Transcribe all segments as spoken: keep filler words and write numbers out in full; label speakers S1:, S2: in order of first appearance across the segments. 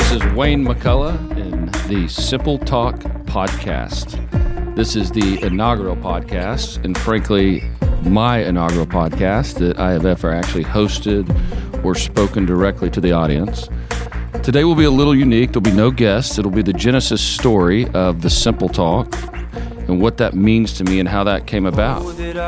S1: This is Wayne McCullough in the Simple Talk podcast. This is the inaugural podcast, and frankly, my inaugural podcast that I have ever actually hosted or spoken directly to the audience. Today will be a little unique. There'll be no guests. It'll be the genesis story of the Simple Talk and what that means to me and how that came about.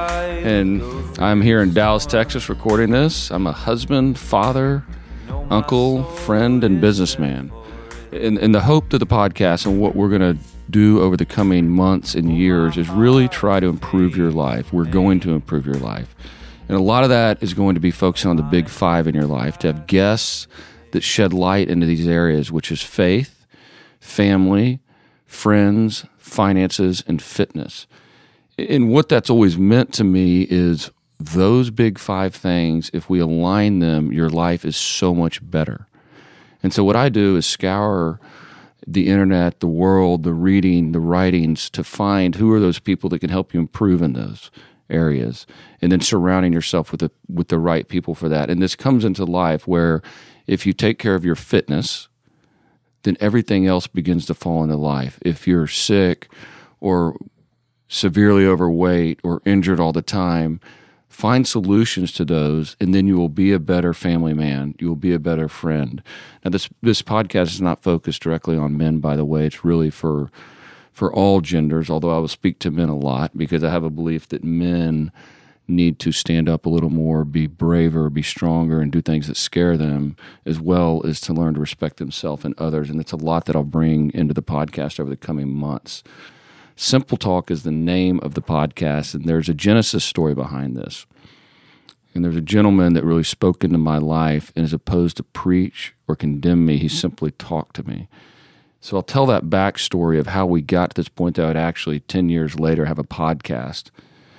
S1: And I'm here in Dallas, Texas, recording this. I'm a husband, father, uncle, friend, and businessman. And, and the hope to the podcast and what we're going to do over the coming months and years is really try to improve your life. We're going to improve your life. And a lot of that is going to be focusing on the big five in your life, to have guests that shed light into these areas, which is faith, family, friends, finances, and fitness. And what that's always meant to me is those big five things, if we align them, your life is so much better. And so what I do is scour the internet, the world, the reading, the writings to find who are those people that can help you improve in those areas, and then surrounding yourself with the with the right people for that. And this comes into life where if you take care of your fitness, then everything else begins to fall into life. If you're sick or severely overweight or injured all the time, find solutions to those, and then you will be a better family man. You will be a better friend. Now, this this podcast is not focused directly on men, by the way. It's really for for all genders, although I will speak to men a lot because I have a belief that men need to stand up a little more, be braver, be stronger, and do things that scare them, as well as to learn to respect themselves and others. And it's a lot that I'll bring into the podcast over the coming months. Simple Talk is the name of the podcast, and there's a genesis story behind this. And there's a gentleman that really spoke into my life, and as opposed to preach or condemn me, he simply talked to me. So I'll tell that backstory of how we got to this point that I would actually, ten years later, have a podcast.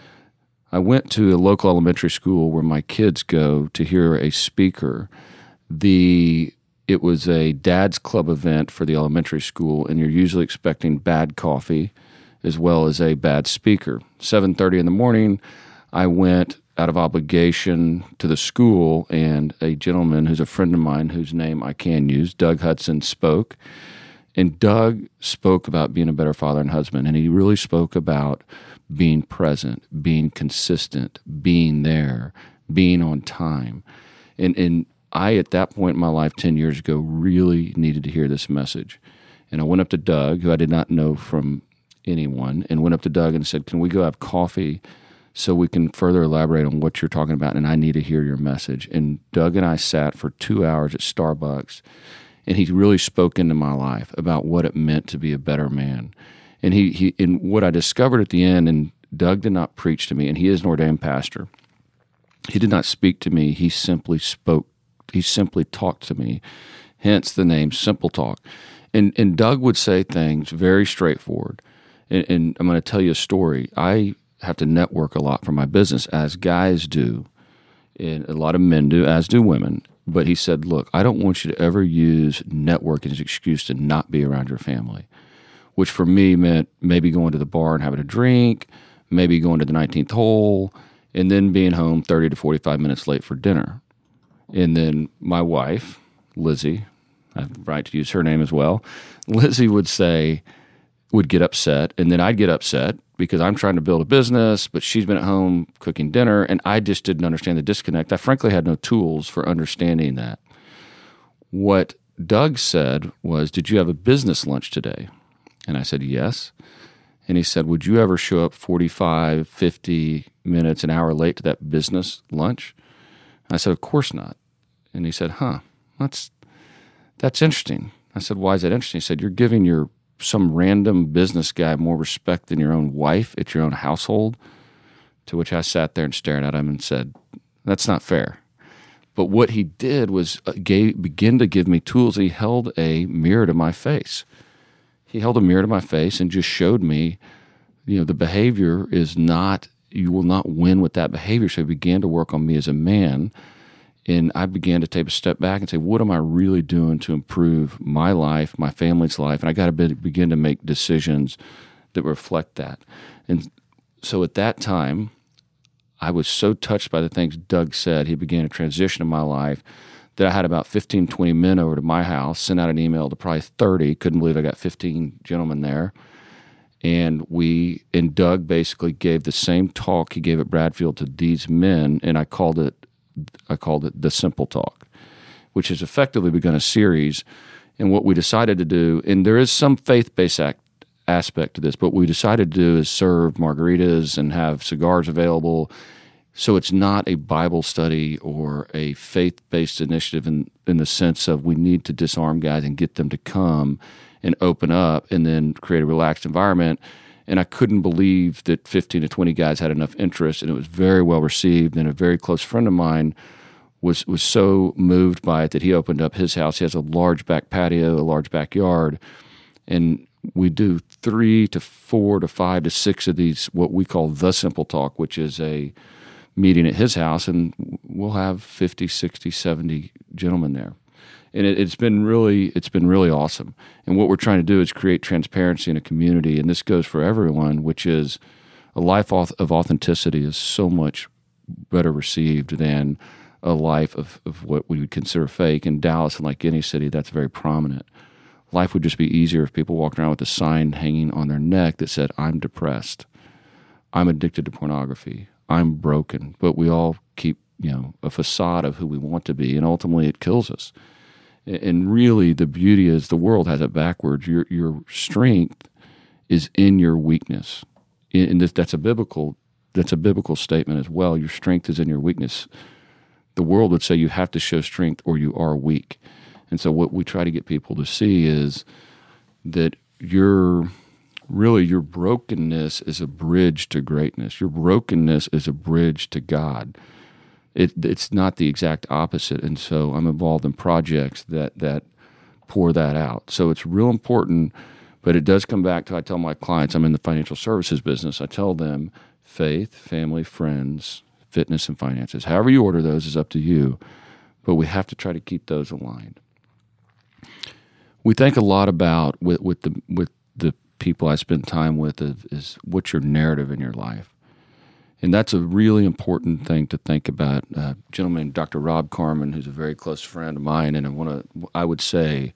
S1: I went to a local elementary school where my kids go to hear a speaker. The It was a dad's club event for the elementary school, and you're usually expecting bad coffee as well as a bad speaker. seven thirty in the morning, I went out of obligation to the school, and a gentleman who's a friend of mine, whose name I can use, Doug Hudson, spoke. And Doug spoke about being a better father and husband, and he really spoke about being present, being consistent, being there, being on time. And, and I, at that point in my life ten years ago, really needed to hear this message. And I went up to Doug, who I did not know from anyone, and went up to Doug and said, can we go have coffee so we can further elaborate on what you're talking about, and I need to hear your message. And Doug and I sat for two hours at Starbucks, and he really spoke into my life about what it meant to be a better man. And he, he and what I discovered at the end, and Doug did not preach to me, and he is an ordained pastor. He did not speak to me. He simply spoke. He simply talked to me, hence the name Simple Talk. And, and Doug would say things very straightforward. And, and I'm going to tell you a story. I have to network a lot for my business, as guys do, and a lot of men do, as do women. But he said, look, I don't want you to ever use networking as an excuse to not be around your family, which for me meant maybe going to the bar and having a drink, maybe going to the nineteenth hole, and then being home thirty to forty-five minutes late for dinner. And then my wife, Lizzie, I have the right to use her name as well, Lizzie would say, would get upset, and then I'd get upset because I'm trying to build a business, but she's been at home cooking dinner, and I just didn't understand the disconnect. I frankly had no tools for understanding that. What Doug said was, did you have a business lunch today? And I said, yes. And he said, would you ever show up forty-five, fifty minutes, an hour late to that business lunch? I said, of course not. And he said, huh, that's that's interesting. I said, why is that interesting? He said, you're giving your some random business guy more respect than your own wife at your own household. To which I sat there and stared at him and said, that's not fair. But what he did was gave, begin to give me tools. He held a mirror to my face. He held a mirror to my face and just showed me, you know, the behavior is not, you will not win with that behavior. So he began to work on me as a man. And I began to take a step back and say, what am I really doing to improve my life, my family's life? And I got to be, begin to make decisions that reflect that. And so at that time, I was so touched by the things Doug said. He began a transition in my life that I had about fifteen, twenty men over to my house, sent out an email to probably thirty, couldn't believe I got fifteen gentlemen there. And we, and Doug basically gave the same talk he gave at Bradfield to these men, and I called it, I called it The Simple Talk, which has effectively begun a series. And what we decided to do, and there is some faith-based act, aspect to this, but what we decided to do is serve margaritas and have cigars available. So it's not a Bible study or a faith-based initiative in, in the sense of we need to disarm guys and get them to come and open up and then create a relaxed environment. And I couldn't believe that fifteen to twenty guys had enough interest, and it was very well received. And a very close friend of mine was was so moved by it that he opened up his house. He has a large back patio, a large backyard, and we do three to four to five to six of these, what we call The Simple Talk, which is a meeting at his house, and we'll have fifty, sixty, seventy gentlemen there. And it, it's been really, it's been really awesome. And what we're trying to do is create transparency in a community, and this goes for everyone, which is a life of authenticity is so much better received than a life of, of what we would consider fake. In Dallas, and like any city, that's very prominent. Life would just be easier if people walked around with a sign hanging on their neck that said, I'm depressed, I'm addicted to pornography, I'm broken. But we all keep, you know, a facade of who we want to be, and ultimately it kills us. And really, the beauty is the world has it backwards. Your your strength is in your weakness, and that's a biblical that's a biblical statement as well. Your strength is in your weakness. The world would say you have to show strength or you are weak. And so, what we try to get people to see is that your really your brokenness is a bridge to greatness. Your brokenness is a bridge to God. It, it's not the exact opposite, and so I'm involved in projects that, that pour that out. So it's real important, but it does come back to, I tell my clients, I'm in the financial services business, I tell them faith, family, friends, fitness, and finances. However you order those is up to you, but we have to try to keep those aligned. We think a lot about, with, with, the, with the people I spend time with, is, is what's your narrative in your life. And that's a really important thing to think about. Uh, a gentleman named Doctor Rob Carmen, who's a very close friend of mine, and one of, I would say,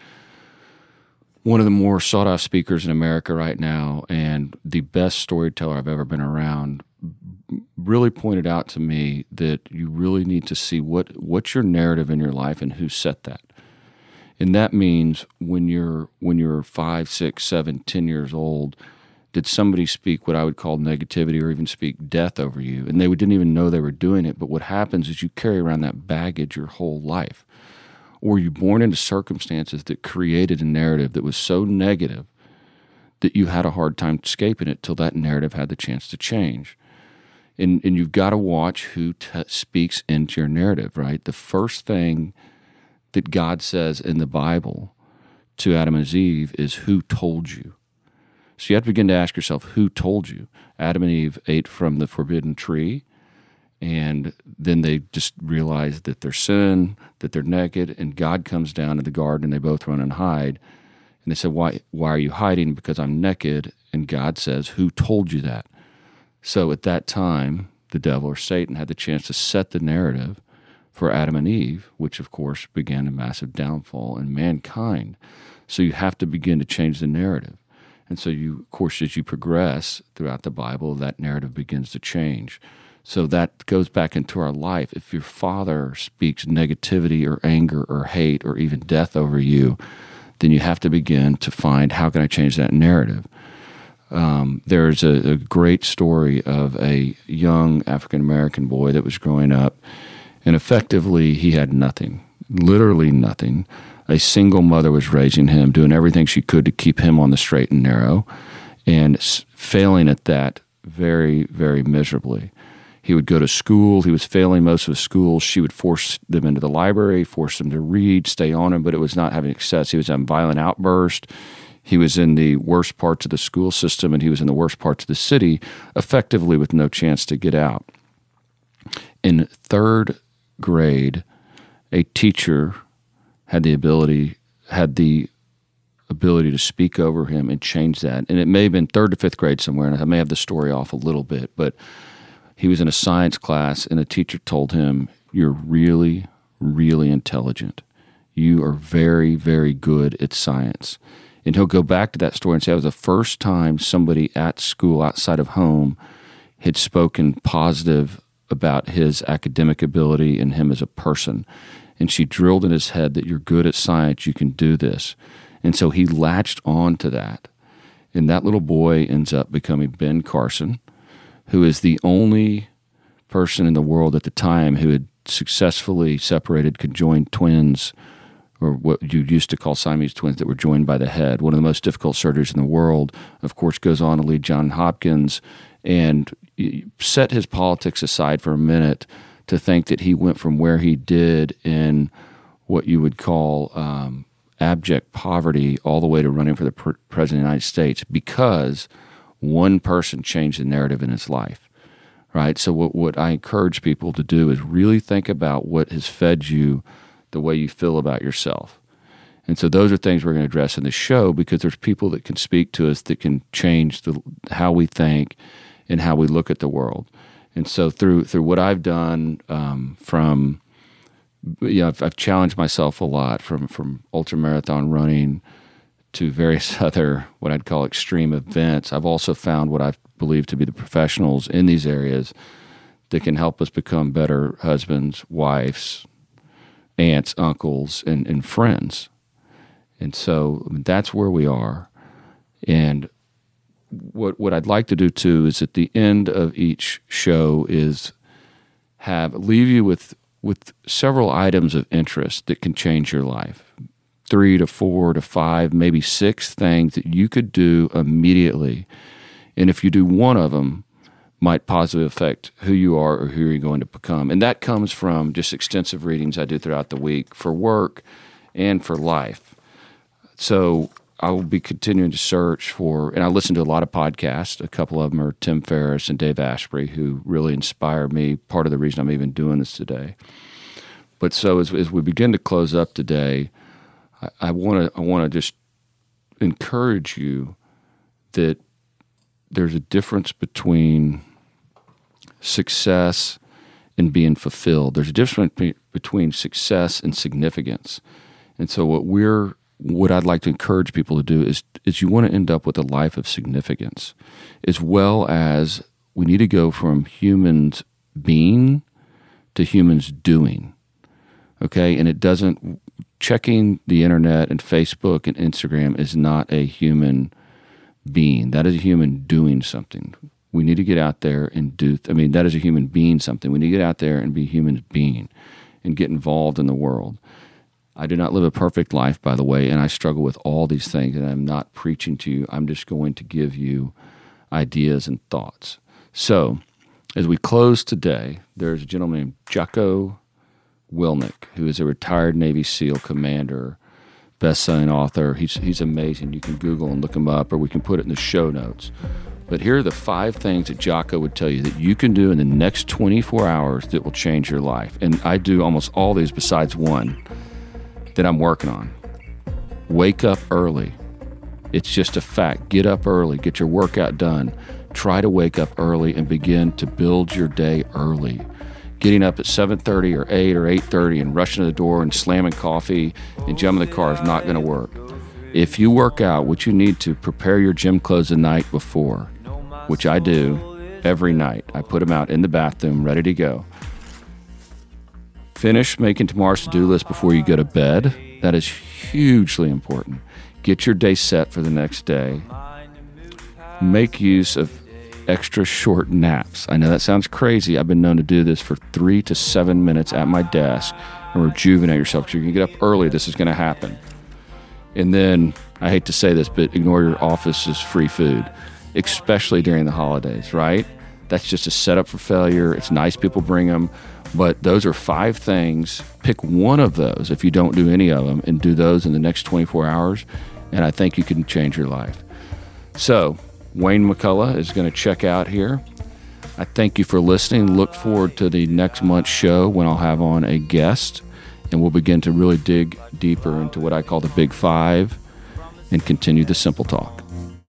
S1: one of the more sought-after speakers in America right now, and the best storyteller I've ever been around, really pointed out to me that you really need to see what what's your narrative in your life and who set that. And that means when you're when you're five, six, seven, ten years old, did somebody speak what I would call negativity or even speak death over you? And they didn't even know they were doing it. But what happens is you carry around that baggage your whole life. Or you're born into circumstances that created a narrative that was so negative that you had a hard time escaping it till that narrative had the chance to change. And, and you've got to watch who t- speaks into your narrative, right? The first thing that God says in the Bible to Adam and Eve is, who told you? So you have to begin to ask yourself, who told you? Adam and Eve ate from the forbidden tree, and then they just realized that they're sin, that they're naked, and God comes down in the garden, and they both run and hide. And they said, why, why are you hiding? Because I'm naked. And God says, who told you that? So at that time, the devil or Satan had the chance to set the narrative for Adam and Eve, which of course began a massive downfall in mankind. So you have to begin to change the narrative. And so you, of course, as you progress throughout the Bible, that narrative begins to change. So that goes back into our life. If your father speaks negativity or anger or hate or even death over you, then you have to begin to find, how can I change that narrative? Um, there's a, a great story of a young African-American boy that was growing up, and effectively he had nothing, literally nothing. A single mother was raising him, doing everything she could to keep him on the straight and narrow, and failing at that very, very miserably. He would go to school. He was failing most of his schools. She would force them into the library, force them to read, stay on him, but it was not having success. He was having violent outbursts. He was in the worst parts of the school system, and he was in the worst parts of the city, effectively with no chance to get out. In third grade, a teacher had the ability had the ability to speak over him and change that. And it may have been third to fifth grade somewhere, and I may have the story off a little bit, but he was in a science class, and a teacher told him, you're really, really intelligent. You are very, very good at science. And he'll go back to that story and say, that was the first time somebody at school outside of home had spoken positive about his academic ability and him as a person. And she drilled in his head that you're good at science, you can do this. And so he latched on to that. And that little boy ends up becoming Ben Carson, who is the only person in the world at the time who had successfully separated conjoined twins, or what you used to call Siamese twins that were joined by the head. One of the most difficult surgeries in the world, of course, goes on to lead Johns Hopkins, and set his politics aside for a minute to think that he went from where he did in what you would call um, abject poverty all the way to running for the pr- president of the United States because one person changed the narrative in his life, right? So what, what I encourage people to do is really think about what has fed you the way you feel about yourself. And so those are things we're going to address in the show because there's people that can speak to us that can change the, how we think and how we look at the world. And so through through what I've done um, from, you know, I've, I've challenged myself a lot from, from ultramarathon running to various other what I'd call extreme events. I've also found what I believe to be the professionals in these areas that can help us become better husbands, wives, aunts, uncles, and, and friends. And so that's where we are. And what what I'd like to do too is at the end of each show is have leave you with with several items of interest that can change your life. Three to four to five, maybe six things that you could do immediately. And if you do one of them, might positively affect who you are or who you're going to become. And that comes from just extensive readings I do throughout the week for work and for life. So I will be continuing to search for, and I listen to a lot of podcasts. A couple of them are Tim Ferriss and Dave Asprey, who really inspire me, part of the reason I'm even doing this today. But so as, as we begin to close up today, I want to I want to just encourage you that there's a difference between success and being fulfilled. There's a difference between success and significance. And so what we're what I'd like to encourage people to do is is you want to end up with a life of significance, as well as we need to go from humans being to humans doing. Okay? And it doesn't checking the internet and Facebook and Instagram is not a human being. That is a human doing something. We need to get out there and do, I mean, that is a human being something. We need to get out there and be humans being and get involved in the world. I do not live a perfect life, by the way, and I struggle with all these things, and I'm not preaching to you. I'm just going to give you ideas and thoughts. So, as we close today, there's a gentleman named Jocko Willink, who is a retired Navy SEAL commander, best-selling author. He's he's amazing. You can Google and look him up, or we can put it in the show notes. But here are the five things that Jocko would tell you that you can do in the next twenty-four hours that will change your life. And I do almost all these besides one that I'm working on. Wake up early. It's just a fact. Get up early. Get your workout done. Try to wake up early and begin to build your day early. Getting up at seven thirty or eight or eight thirty and rushing to the door and slamming coffee and jumping in the car is not going to work. If you work out, what you need to prepare your gym clothes the night before, which I do every night. I put them out in the bathroom, ready to go. Finish making tomorrow's to-do list before you go to bed. That is hugely important. Get your day set for the next day. Make use of extra short naps. I know that sounds crazy. I've been known to do this for three to seven minutes at my desk and rejuvenate yourself. So you can get up early. This is going to happen. And then, I hate to say this, but ignore your office's free food, especially during the holidays, right? That's just a setup for failure. It's nice people bring them, but those are five things. Pick one of those if you don't do any of them and do those in the next twenty-four hours, and I think you can change your life. So, Wayne McCullough is going to check out here. I thank you for listening. Look forward to the next month's show when I'll have on a guest, and we'll begin to really dig deeper into what I call the Big Five and continue the Simple Talk.